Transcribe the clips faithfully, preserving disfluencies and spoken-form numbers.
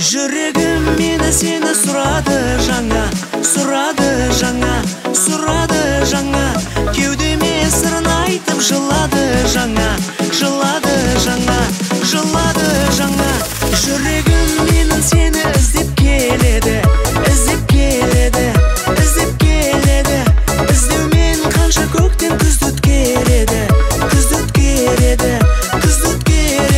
Жүрегім мені сені сұрады жаңа, сұрады жаңа, сұрады жаңа. Кеудеме сырын айтып жылады жаңа, жылады жаңа, жылады жаңа. Жүрегім менің сені іздеп келеді, іздеп келеді, іздеп келеді. Іздеумен қанша көктен күзді өткереді, күзді өткереді, күзді өткереді.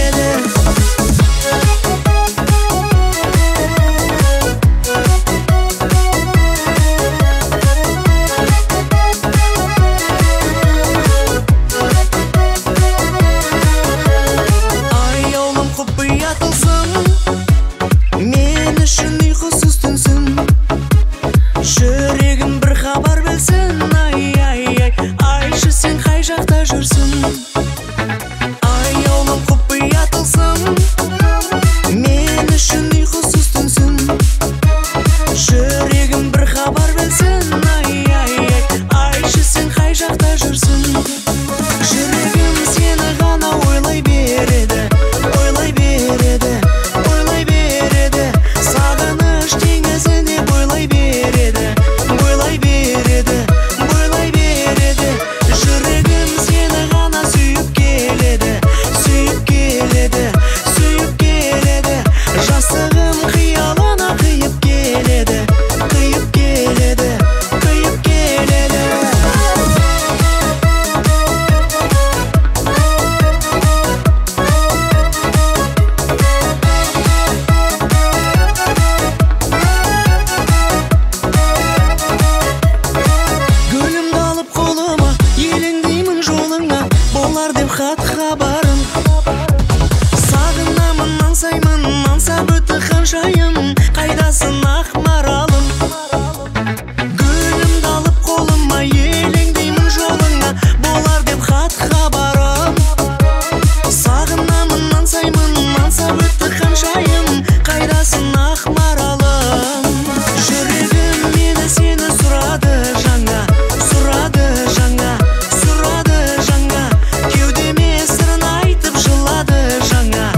Мен үшін ұйқысыз түнсің, жүрегім бір хабар білсін. Ай, ай, ай, айшы сен қай жақта жүрсің? Аяулым құпия тылсым, мен үшін ұйқысыз түнсің, жүрегім бір хабар білсін. Ай, ай, ай, айшы сен қай жақта жүрсің? Жүрегім сені ғана ойлай береді, ойлай береді, ойлай береді. Сағыныш теңізіне бойлай береді, бойлай береді, бойлай береді. Жүрегім сені ғана сүйіп келеді, сүйіп келеді, сүйіп келеді. Жастығым қиялына қиып келеді, қиып келеді, қиып келеді. Гүлімді алып қолыма, елеңдеймін жолыңа, болар деп хат хабарым. Сағынамын, аңсаймын, аңсап өтті ханшайым, қайдасың ақ маралым? Гүлімді алып қолыма, елеңдеймін жолыңа, болар деп хат хабарым. Сағынамын, аңсаймын, аңсап өтті ханшайым, қайдасың ақ маралым? Жүрегім мені сені сұрады жаңа, сұрады жаңа, сұрады жаңа. Кеудеме сырын айтып жылады жаңа,